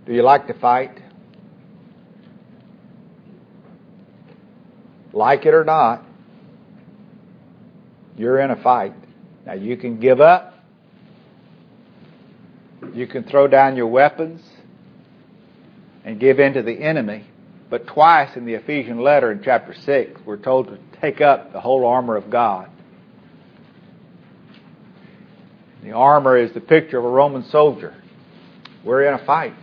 Do you like to fight? Like it or not, you're in a fight. Now you can give up. You can throw down your weapons and give in to the enemy. But twice in the Ephesian letter in chapter 6, we're told to take up the whole armor of God. The armor is the picture of a Roman soldier. We're in a fight.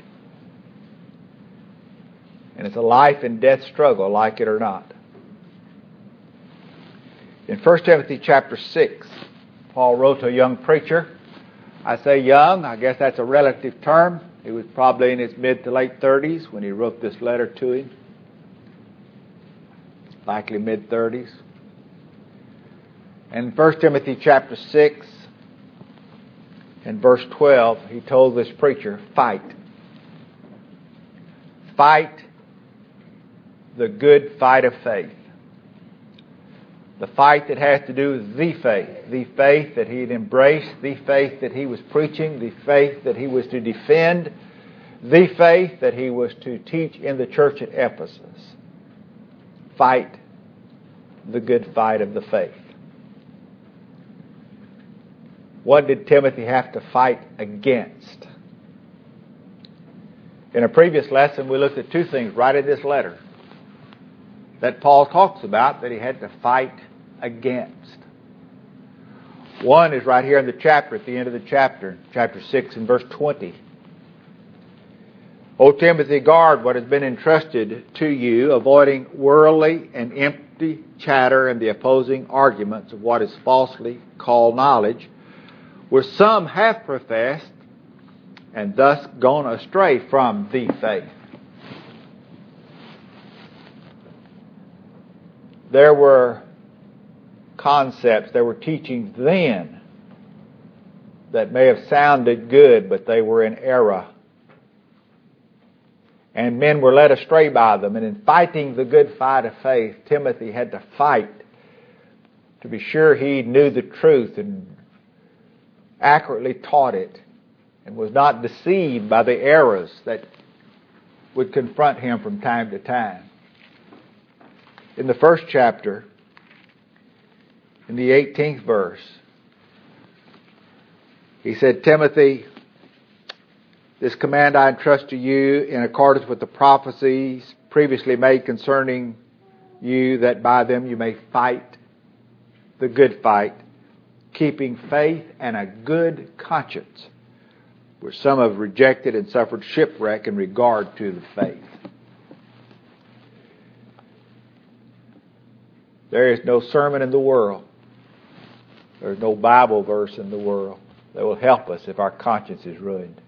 And it's a life and death struggle, like it or not. In 1 Timothy chapter 6, Paul wrote to a young preacher. I say young, I guess that's a relative term. He was probably in his mid to late 30s when he wrote this letter to him. Likely mid 30s. And in 1 Timothy chapter 6 and verse 12, he told this preacher, fight. Fight the good fight of faith. The fight that has to do with the faith that he had embraced, the faith that he was preaching, the faith that he was to defend, the faith that he was to teach in the church at Ephesus. Fight the good fight of the faith. What did Timothy have to fight against? In a previous lesson, we looked at two things right in this letter that Paul talks about that he had to fight against. One is right here in the chapter, at the end of the chapter, chapter 6 and verse 20. O Timothy, guard what has been entrusted to you, avoiding worldly and empty chatter and the opposing arguments of what is falsely called knowledge, where some have professed and thus gone astray from the faith. There were concepts, there were teachings then that may have sounded good, but they were in error. And men were led astray by them. And in fighting the good fight of faith, Timothy had to fight to be sure he knew the truth and accurately taught it and was not deceived by the errors that would confront him from time to time. In the first chapter, in the 18th verse, he said, Timothy, this command I entrust to you in accordance with the prophecies previously made concerning you, that by them you may fight the good fight, keeping faith and a good conscience, where some have rejected and suffered shipwreck in regard to the faith. There is no sermon in the world, there's no Bible verse in the world that will help us if our conscience is ruined.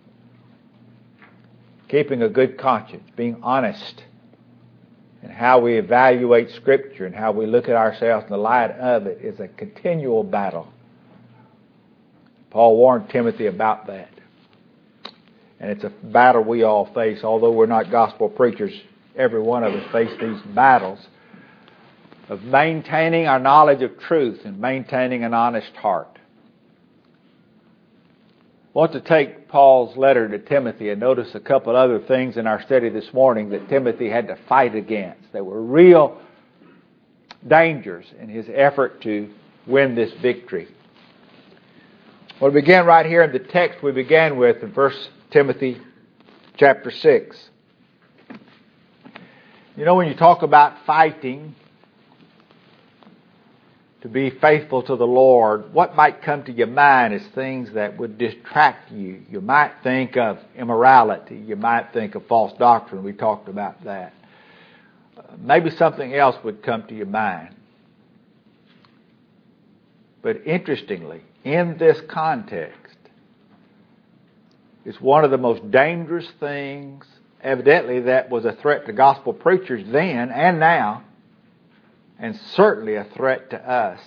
Keeping a good conscience, being honest in how we evaluate Scripture and how we look at ourselves in the light of it is a continual battle. Paul warned Timothy about that. And it's a battle we all face. Although we're not gospel preachers, every one of us face these battles of maintaining our knowledge of truth and maintaining an honest heart. I want to take Paul's letter to Timothy and notice a couple other things in our study this morning that Timothy had to fight against. There were real dangers in his effort to win this victory. We'll begin right here in the text we began with in 1 Timothy chapter 6. You know, when you talk about fighting to be faithful to the Lord, what might come to your mind is things that would distract you. You might think of immorality. You might think of false doctrine. We talked about that. Maybe something else would come to your mind. But interestingly, in this context, it's one of the most dangerous things, evidently, that was a threat to gospel preachers then and now, and certainly a threat to us.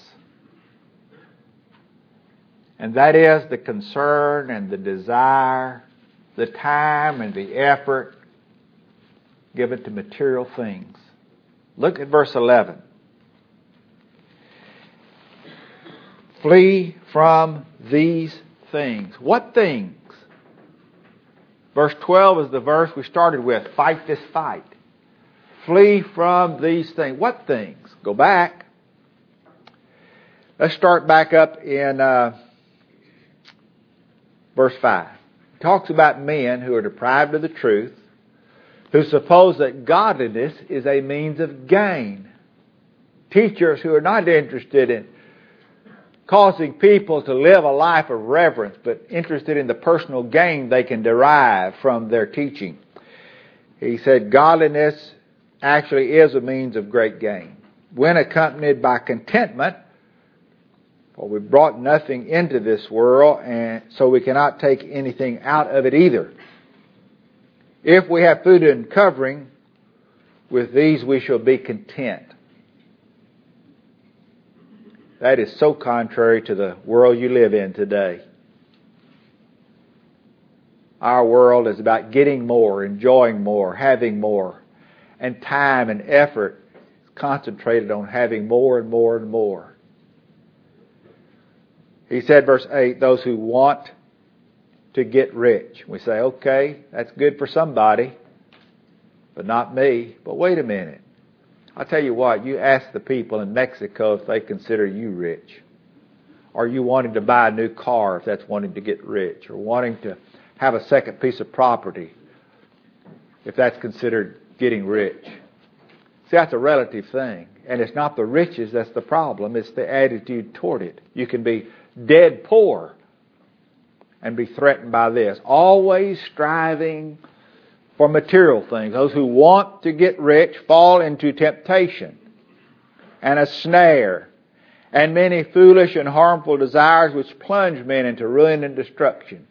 And that is the concern and the desire, the time and the effort given to material things. Look at verse 11. Flee from these things. What things? Verse 12 is the verse we started with. Fight this fight. Flee from these things. What things? Go back. Let's start back up in verse 5. It talks about men who are deprived of the truth, who suppose that godliness is a means of gain. Teachers who are not interested in causing people to live a life of reverence, but interested in the personal gain they can derive from their teaching. He said godliness actually is a means of great gain, when accompanied by contentment, for we brought nothing into this world, and so we cannot take anything out of it either. If we have food and covering, with these we shall be content. That is so contrary to the world you live in today. Our world is about getting more, enjoying more, having more. And time and effort is concentrated on having more and more and more. He said, verse 8, those who want to get rich. We say, okay, that's good for somebody, but not me. But wait a minute. I'll tell you what, you ask the people in Mexico if they consider you rich. Or you wanting to buy a new car if that's wanting to get rich. Or wanting to have a second piece of property if that's considered getting rich. See, that's a relative thing. And it's not the riches that's the problem. It's the attitude toward it. You can be dead poor and be threatened by this. Always striving for material things. Those who want to get rich fall into temptation and a snare and many foolish and harmful desires which plunge men into ruin and destruction.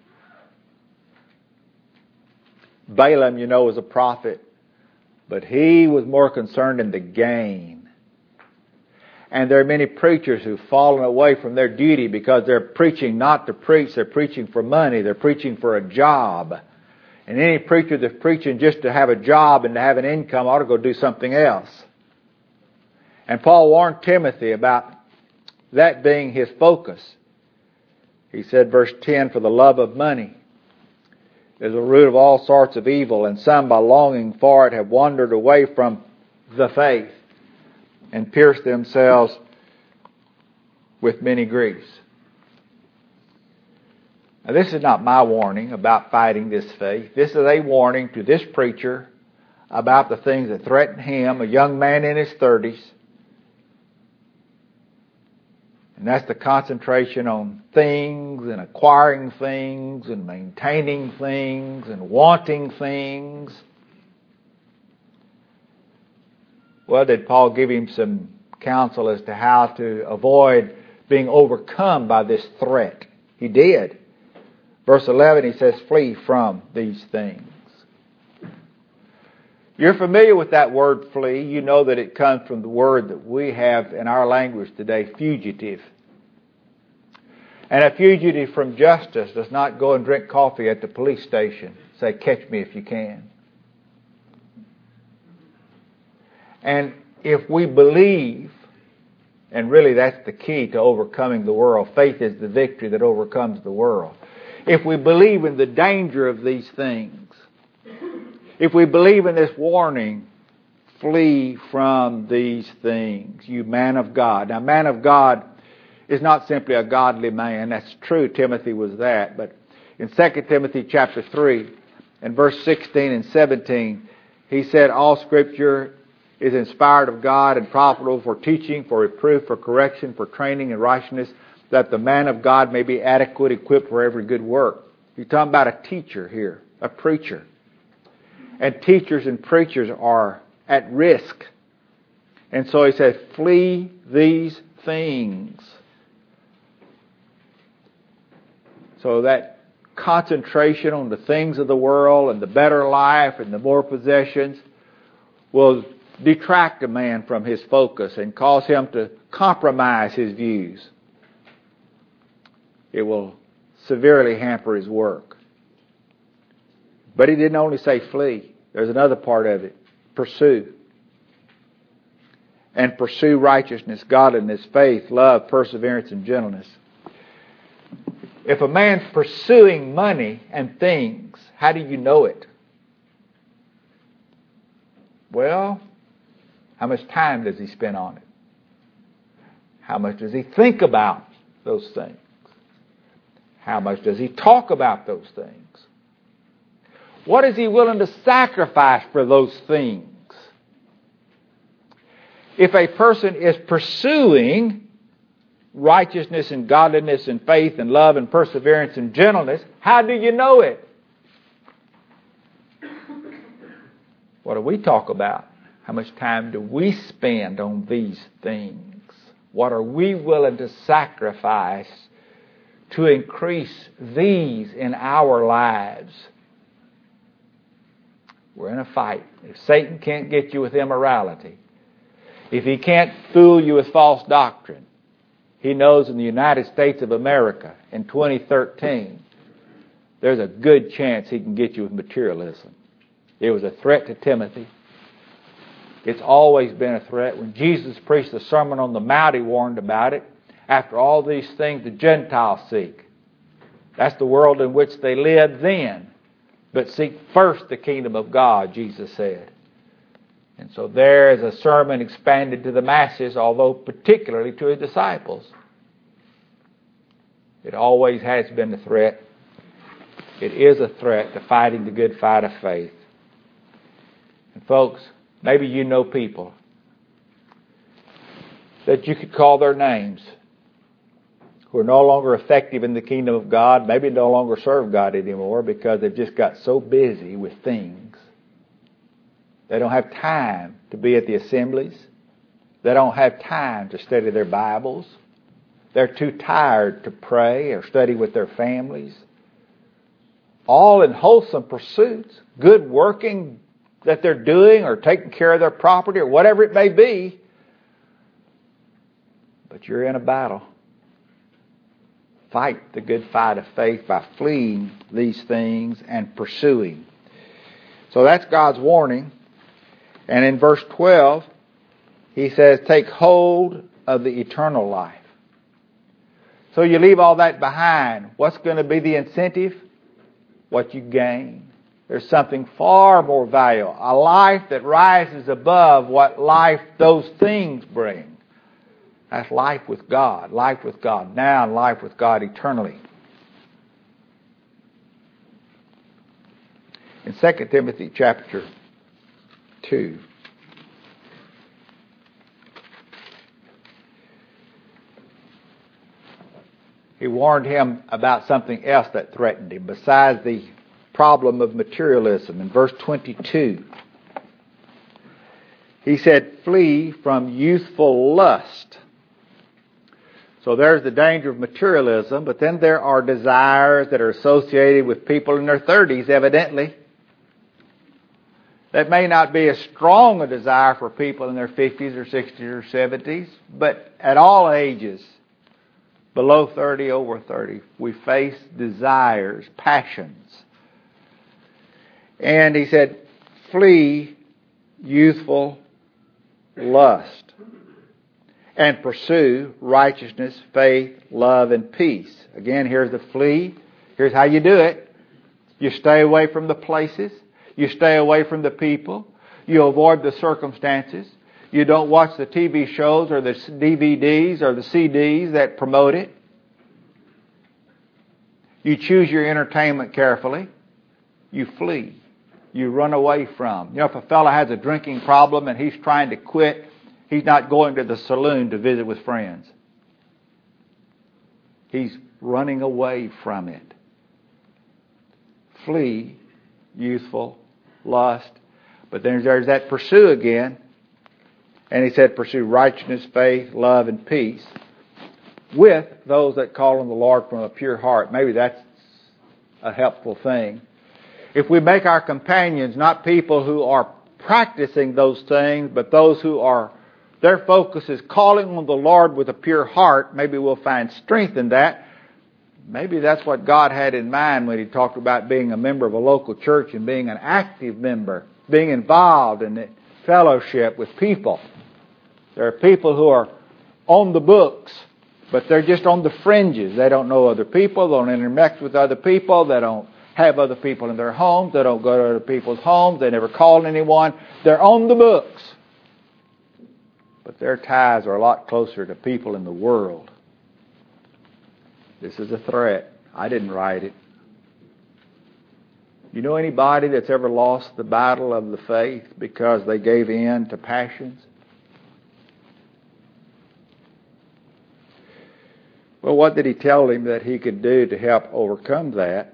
Balaam, you know, was a prophet, but he was more concerned in the gain. And there are many preachers who've fallen away from their duty because they're preaching not to preach. They're preaching for money. They're preaching for a job. And any preacher that's preaching just to have a job and to have an income ought to go do something else. And Paul warned Timothy about that being his focus. He said, verse 10, for the love of money is a root of all sorts of evil, and some by longing for it have wandered away from the faith and pierced themselves with many griefs. Now, this is not my warning about fighting this faith. This is a warning to this preacher about the things that threaten him, a young man in his 30s. And that's the concentration on things and acquiring things and maintaining things and wanting things. Well, did Paul give him some counsel as to how to avoid being overcome by this threat? He did. Verse 11, he says, flee from these things. You're familiar with that word flee. You know that it comes from the word that we have in our language today, fugitive. And a fugitive from justice does not go and drink coffee at the police station. Say, catch me if you can. And if we believe, and really that's the key to overcoming the world, faith is the victory that overcomes the world. If we believe in the danger of these things, if we believe in this warning, flee from these things, you man of God. Now, man of God is not simply a godly man. That's true, Timothy was that. But in 2 Timothy chapter 3, and verse 16 and 17, he said, all Scripture is inspired of God and profitable for teaching, for reproof, for correction, for training in righteousness, that the man of God may be adequate, equipped for every good work. He's talking about a teacher here, a preacher. And teachers and preachers are at risk. And so he says, flee these things. So that concentration on the things of the world and the better life and the more possessions will detract a man from his focus and cause him to compromise his views. It will severely hamper his work. But he didn't only say flee. There's another part of it. Pursue. And pursue righteousness, godliness, faith, love, perseverance, and gentleness. If a man's pursuing money and things, how do you know it? Well, how much time does he spend on it? How much does he think about those things? How much does he talk about those things? What is he willing to sacrifice for those things? If a person is pursuing righteousness and godliness and faith and love and perseverance and gentleness, how do you know it? What do we talk about? How much time do we spend on these things? What are we willing to sacrifice to increase these in our lives? We're in a fight. If Satan can't get you with immorality, if he can't fool you with false doctrine, he knows in the United States of America in 2013, there's a good chance he can get you with materialism. It was a threat to Timothy. It's always been a threat. When Jesus preached the Sermon on the Mount, he warned about it. After all these things the Gentiles seek. That's the world in which they live then. But seek first the kingdom of God, Jesus said. And so there is a sermon expanded to the masses, although particularly to his disciples. It always has been a threat. It is a threat to fighting the good fight of faith. And folks, maybe you know people that you could call their names who are no longer effective in the kingdom of God, maybe no longer serve God anymore because they've just got so busy with things. They don't have time to be at the assemblies. They don't have time to study their Bibles. They're too tired to pray or study with their families. All in wholesome pursuits, good working that they're doing or taking care of their property or whatever it may be. But you're in a battle. Fight the good fight of faith by fleeing these things and pursuing. So that's God's warning. And in verse 12, he says, take hold of the eternal life. So you leave all that behind. What's going to be the incentive? What you gain. There's something far more valuable. A life that rises above what life those things bring. That's life with God. Life with God now and life with God eternally. In 2 Timothy chapter 2, he warned him about something else that threatened him besides the problem of materialism. In verse 22, he said, flee from youthful lust. So there's the danger of materialism, but then there are desires that are associated with people in their 30s, evidently. That may not be as strong a desire for people in their 50s or 60s or 70s, but at all ages, below 30, over 30, we face desires, passions. And he said, flee youthful lust and pursue righteousness, faith, love, and peace. Again, here's the flee. Here's how you do it. You stay away from the places. You stay away from the people. You avoid the circumstances. You don't watch the TV shows or the DVDs or the CDs that promote it. You choose your entertainment carefully. You flee. You run away from. You know, if a fellow has a drinking problem and he's trying to quit, he's not going to the saloon to visit with friends. He's running away from it. Flee youthful lust. But then there's that pursue again. And he said pursue righteousness, faith, love, and peace with those that call on the Lord from a pure heart. Maybe that's a helpful thing. If we make our companions not people who are practicing those things, but those who are, their focus is calling on the Lord with a pure heart, maybe we'll find strength in that. Maybe that's what God had in mind when He talked about being a member of a local church and being an active member, being involved in fellowship with people. There are people who are on the books but they're just on the fringes. They don't know other people. They don't interact with other people. They don't have other people in their homes. They don't go to other people's homes. They never call anyone. They're on the books. But their ties are a lot closer to people in the world. This is a threat. I didn't write it. You know anybody that's ever lost the battle of the faith because they gave in to passions? Well, what did he tell him that he could do to help overcome that?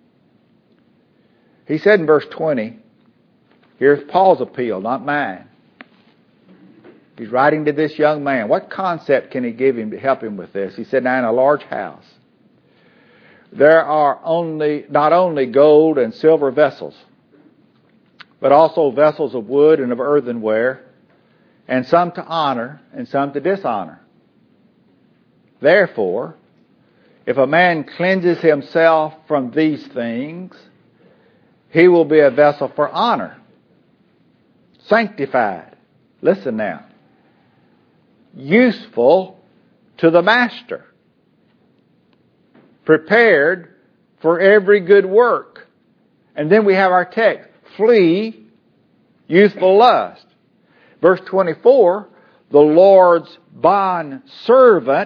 He said in verse 20, here's Paul's appeal, not mine. He's writing to this young man. What concept can he give him to help him with this? He said, now in a large house, there are not only gold and silver vessels, but also vessels of wood and of earthenware, and some to honor and some to dishonor. Therefore, if a man cleanses himself from these things, he will be a vessel for honor, sanctified. Listen now. Useful to the master, prepared for every good work. And then we have our text, flee youthful lust. Verse 24, the Lord's bond servant.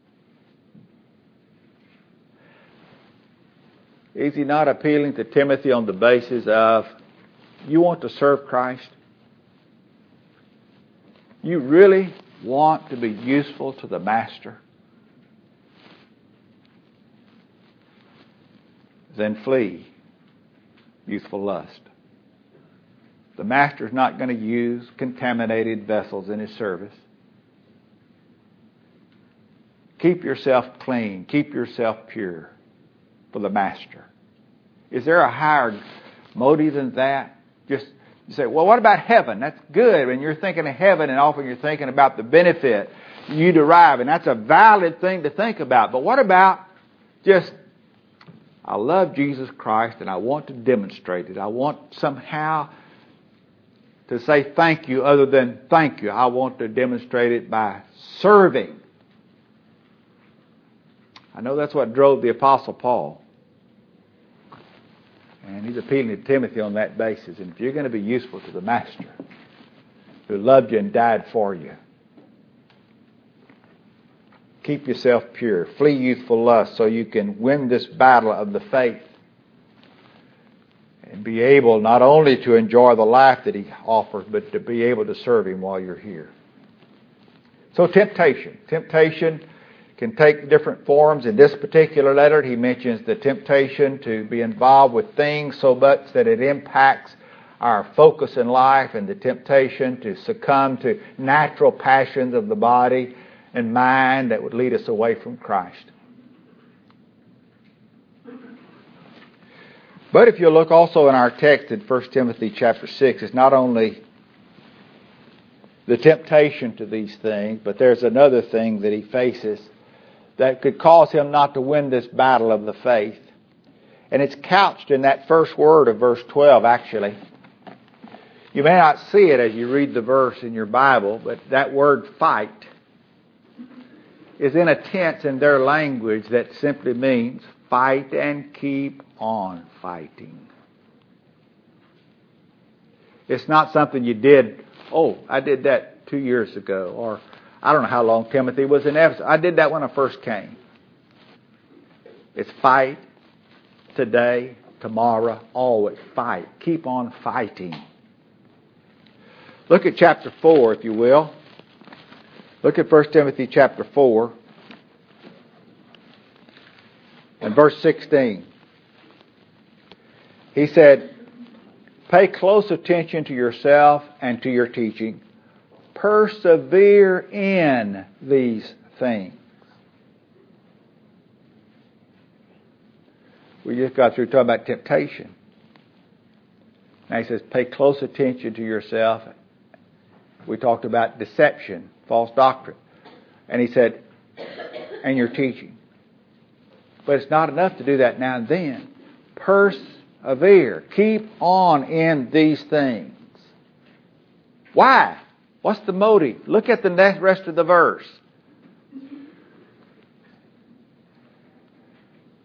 Is he not appealing to Timothy on the basis of, you want to serve Christ? You really want to be useful to the master? Then flee youthful lust. The master's not going to use contaminated vessels in his service. Keep yourself clean. Keep yourself pure for the master. Is there a higher motive than that? Just you say, well, what about heaven? That's good. When you're thinking of heaven, and often you're thinking about the benefit you derive, and that's a valid thing to think about. But what about just, I love Jesus Christ and I want to demonstrate it. I want somehow to say thank you other than thank you. I want to demonstrate it by serving. I know that's what drove the Apostle Paul. And he's appealing to Timothy on that basis. And if you're going to be useful to the Master who loved you and died for you, keep yourself pure. Flee youthful lust so you can win this battle of the faith and be able not only to enjoy the life that he offers, but to be able to serve him while you're here. So temptation. Temptation can take different forms. In this particular letter, he mentions the temptation to be involved with things so much that it impacts our focus in life, and the temptation to succumb to natural passions of the body and mind that would lead us away from Christ. But if you look also in our text in 1 Timothy chapter 6, it's not only the temptation to these things, but there's another thing that he faces that could cause him not to win this battle of the faith. And it's couched in that first word of verse 12, actually. You may not see it as you read the verse in your Bible, but that word fight is in a tense in their language that simply means fight and keep on fighting. It's not something you did, I did that 2 years ago, or I don't know how long Timothy was in Ephesus. I did that when I first came. It's fight today, tomorrow, always fight. Keep on fighting. Look at chapter 4, if you will. Look at 1 Timothy chapter 4 and verse 16. He said, pay close attention to yourself and to your teaching. Persevere in these things. We just got through talking about temptation. Now he says, pay close attention to yourself. We talked about deception, false doctrine. And he said, and your teaching. But it's not enough to do that now and then. Persevere. Keep on in these things. Why? What's the motive? Look at the rest of the verse.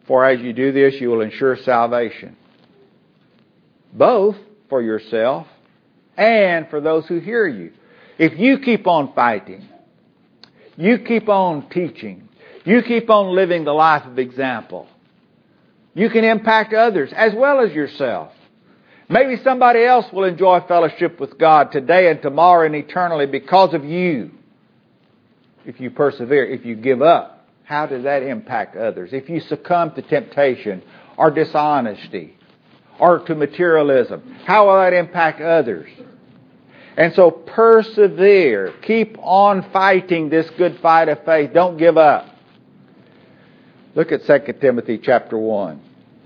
For as you do this, you will ensure salvation, both for yourself and for those who hear you. If you keep on fighting, you keep on teaching, you keep on living the life of example, you can impact others as well as yourself. Maybe somebody else will enjoy fellowship with God today and tomorrow and eternally because of you. If you persevere, if you give up, how does that impact others? If you succumb to temptation or dishonesty or to materialism, how will that impact others? And so persevere. Keep on fighting this good fight of faith. Don't give up. Look at 2 Timothy chapter 1.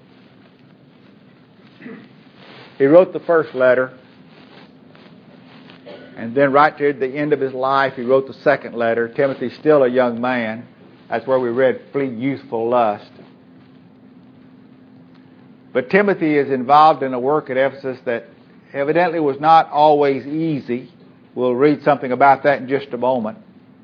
He wrote the first letter, and then right to the end of his life, he wrote the second letter. Timothy's still a young man. That's where we read, flee youthful lust. But Timothy is involved in a work at Ephesus that evidently was not always easy. We'll read something about that in just a moment.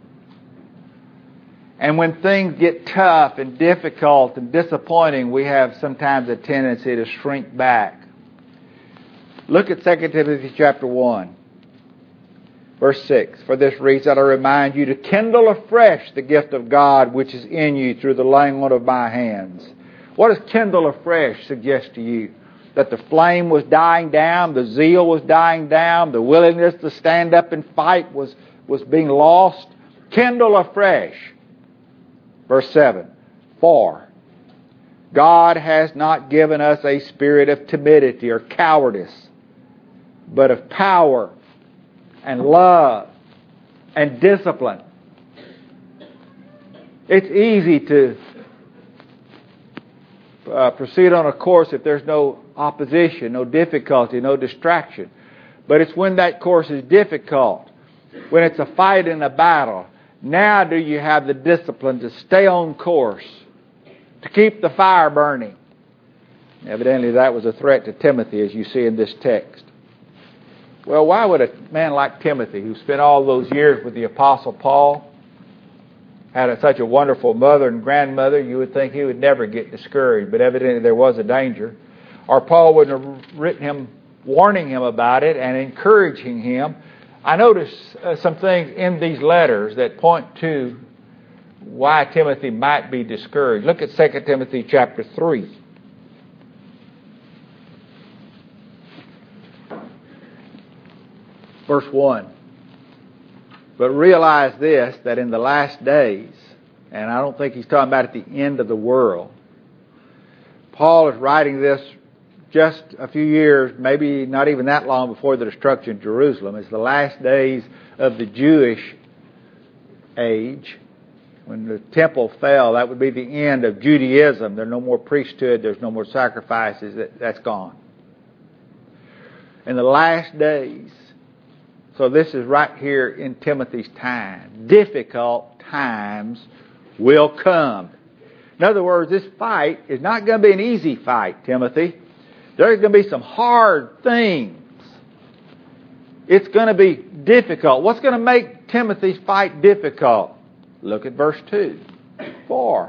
And when things get tough and difficult and disappointing, we have sometimes a tendency to shrink back. Look at 2 Timothy chapter 1, verse 6. For this reason I remind you to kindle afresh the gift of God which is in you through the laying on of my hands. What does kindle afresh suggest to you? That the flame was dying down, the zeal was dying down, the willingness to stand up and fight was being lost. Kindle afresh. Verse 7. For God has not given us a spirit of timidity or cowardice, but of power and love and discipline. It's easy to proceed on a course if there's no opposition, no difficulty, no distraction. But it's when that course is difficult, when it's a fight and a battle, now do you have the discipline to stay on course, to keep the fire burning. Evidently that was a threat to Timothy, as you see in this text. Well, why would a man like Timothy, who spent all those years with the Apostle Paul, had such a wonderful mother and grandmother, you would think he would never get discouraged, but evidently there was a danger. Or Paul wouldn't have written him, warning him about it and encouraging him. I noticed some things in these letters that point to why Timothy might be discouraged. Look at 2 Timothy chapter 3. Verse 1. But realize this, that in the last days, and I don't think he's talking about at the end of the world, Paul is writing this just a few years, maybe not even that long before the destruction of Jerusalem. It's the last days of the Jewish age. When the temple fell, that would be the end of Judaism. There's no more priesthood, there's no more sacrifices, that's gone. In the last days, so this is right here in Timothy's time. Difficult times will come. In other words, this fight is not going to be an easy fight, Timothy. There's going to be some hard things. It's going to be difficult. What's going to make Timothy's fight difficult? Look at verse 2. For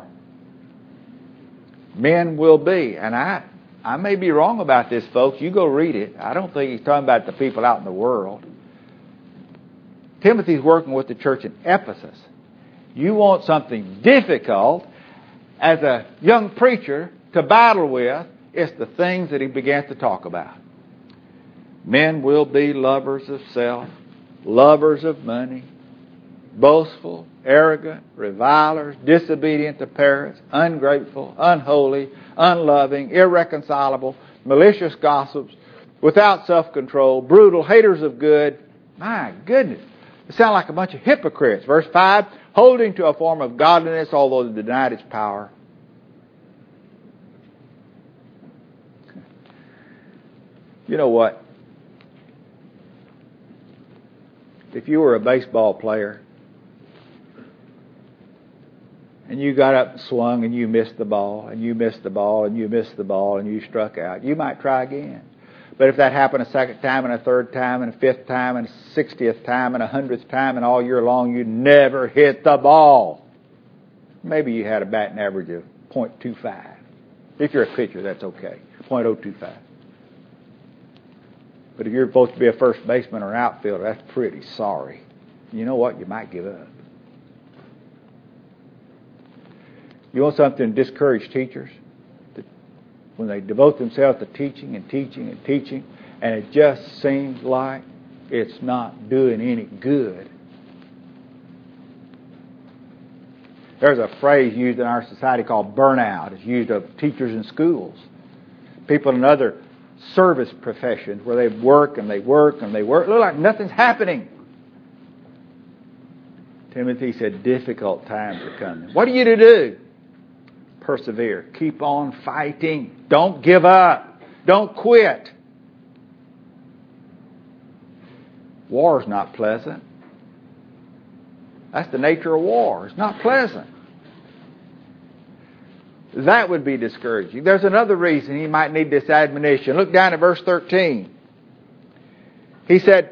men will be, and I may be wrong about this, folks. You go read it. I don't think he's talking about the people out in the world. Timothy's working with the church in Ephesus. You want something difficult as a young preacher to battle with, it's the things that he begins to talk about. Men will be lovers of self, lovers of money, boastful, arrogant, revilers, disobedient to parents, ungrateful, unholy, unloving, irreconcilable, malicious gossips, without self-control, brutal, haters of good. My goodness. They sound like a bunch of hypocrites. Verse 5, holding to a form of godliness, although they denied its power. You know what? If you were a baseball player and you got up and swung and you missed the ball and you missed the ball and you missed the ball and you struck out, you might try again. But if that happened a second time and a third time and a fifth time and a 60th time and a 100th time and all year long you never hit the ball, maybe you had a batting average of .25. If you're a pitcher, that's okay. .025. But if you're supposed to be a first baseman or outfielder, that's pretty sorry. You know what? You might give up. You want something to discourage teachers? When they devote themselves to teaching and teaching and teaching, and it just seems like it's not doing any good. There's a phrase used in our society called burnout. It's used of teachers in schools. People in other service professions where they work and they work and they work. It looks like nothing's happening. Timothy said difficult times are coming. What are you to do? Persevere. Keep on fighting. Don't give up. Don't quit. War's not pleasant. That's the nature of war. It's not pleasant. That would be discouraging. There's another reason he might need this admonition. Look down at verse 13. He said,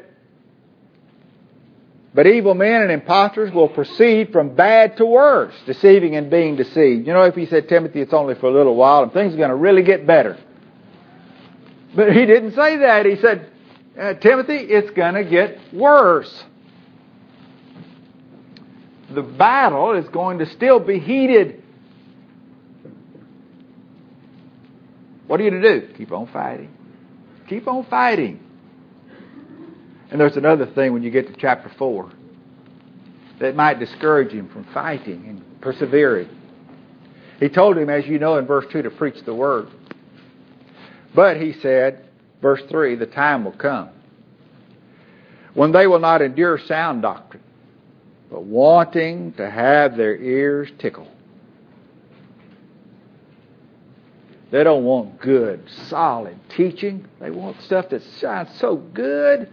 but evil men and impostors will proceed from bad to worse, deceiving and being deceived. You know, if he said, Timothy, it's only for a little while and things are going to really get better. But he didn't say that. He said, Timothy, it's going to get worse. The battle is going to still be heated. What are you to do? Keep on fighting. Keep on fighting. And there's another thing when you get to chapter 4 that might discourage him from fighting and persevering. He told him, as you know, in verse 2 to preach the word. But he said, verse 3, the time will come when they will not endure sound doctrine, but wanting to have their ears tickled. They don't want good, solid teaching. They want stuff that sounds so good.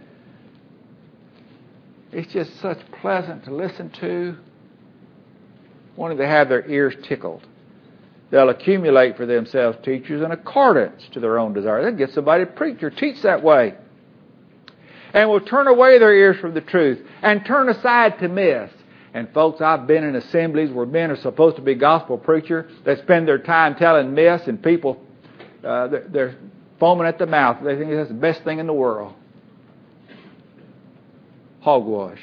It's just such pleasant to listen to. Wanting to have their ears tickled. They'll accumulate for themselves teachers in accordance to their own desire. They'll get somebody to preach or teach that way. And will turn away their ears from the truth and turn aside to myths. And folks, I've been in assemblies where men are supposed to be gospel preachers that spend their time telling myths, and people, they're foaming at the mouth. They think that's the best thing in the world. Hogwash.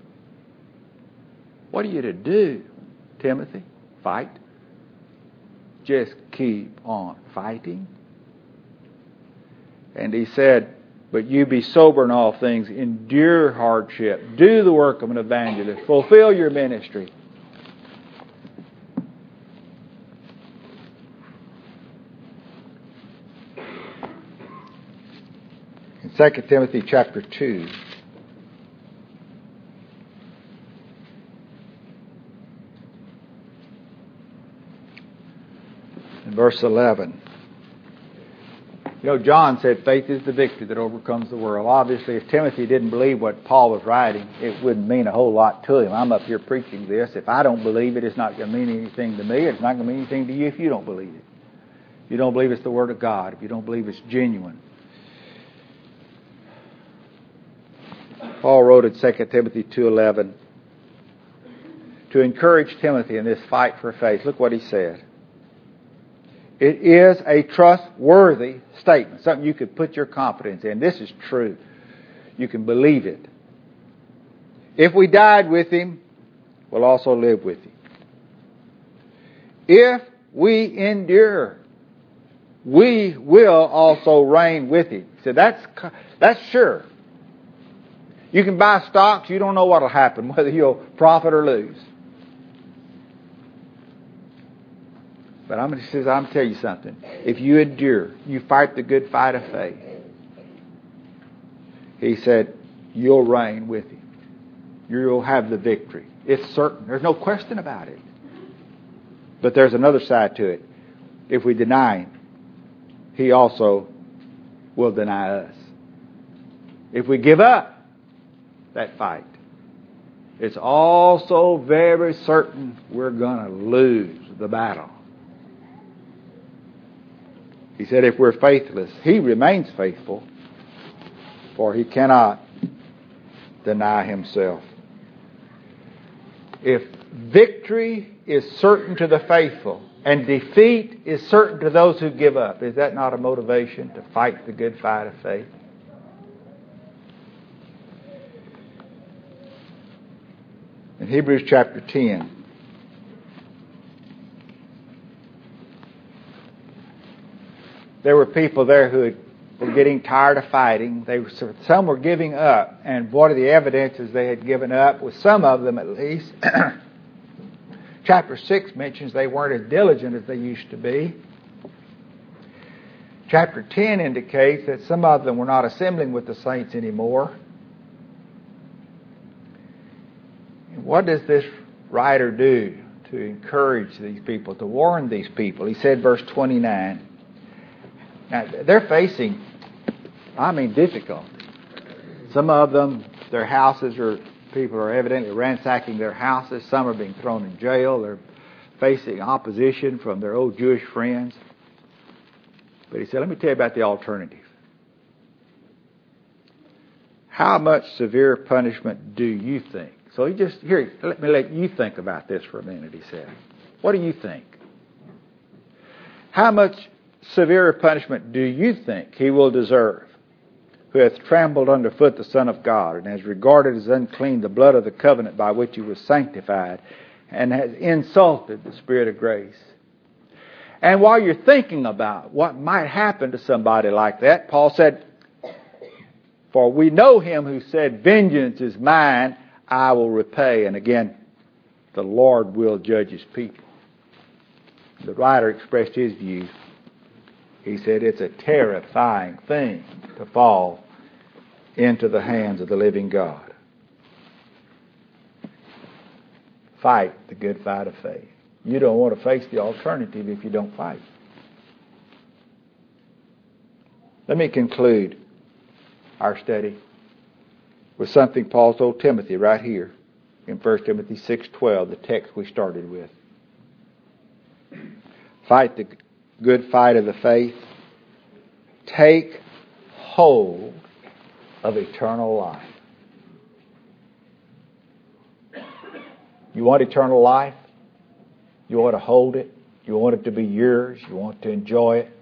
What are you to do, Timothy? Fight. Just keep on fighting. And he said, but you be sober in all things, endure hardship, do the work of an evangelist, fulfill your ministry. In 2 Timothy chapter 2, in verse 11, you know, John said faith is the victory that overcomes the world. Obviously, if Timothy didn't believe what Paul was writing, it wouldn't mean a whole lot to him. I'm up here preaching this. If I don't believe it, it's not going to mean anything to me. It's not going to mean anything to you if you don't believe it. If you don't believe it's the Word of God. If you don't believe it's genuine. Paul wrote in 2 Timothy 2:11 to encourage Timothy in this fight for faith. Look what he said. It is a trustworthy statement, something you could put your confidence in. This is true. You can believe it. If we died with him, we'll also live with him. If we endure, we will also reign with him. So that's sure. You can buy stocks, you don't know what will happen, whether you'll profit or lose. But I'm going to tell you something. If you endure, you fight the good fight of faith, he said, you'll reign with him. You'll have the victory. It's certain. There's no question about it. But there's another side to it. If we deny him, he also will deny us. If we give up that fight, it's also very certain we're going to lose the battle. He said if we're faithless, he remains faithful, for he cannot deny himself. If victory is certain to the faithful And defeat is certain to those who give up. Is that not a motivation to fight the good fight of faith? In Hebrews chapter 10, there were people there who were getting tired of fighting. Some were giving up. And one of the evidences they had given up, with some of them at least, chapter 6 mentions they weren't as diligent as they used to be. Chapter 10 indicates that some of them were not assembling with the saints anymore. And what does this writer do to encourage these people, to warn these people? He said, verse 29, now they're facing, difficulty. Some of them, their houses people are evidently ransacking their houses. Some are being thrown in jail. They're facing opposition from their old Jewish friends. But he said, let me tell you about the alternative. How much severe punishment do you think? So let me let you think about this for a minute, he said. What do you think? How much severe punishment do you think he will deserve, who hath trampled underfoot the Son of God, and has regarded as unclean the blood of the covenant by which he was sanctified, and has insulted the Spirit of grace? And while you're thinking about what might happen to somebody like that, Paul said, for we know him who said, vengeance is mine, I will repay. And again, the Lord will judge his people. The writer expressed his view. He said it's a terrifying thing to fall into the hands of the living God. Fight the good fight of faith. You don't want to face the alternative if you don't fight. Let me conclude our study with something Paul told Timothy right here in 1 Timothy 6:12, the text we started with. Fight the good fight of the faith. Take hold of eternal life. You want eternal life? You want to hold it? You want it to be yours? You want to enjoy it?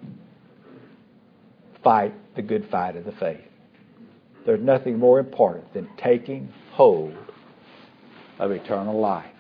Fight the good fight of the faith. There's nothing more important than taking hold of eternal life.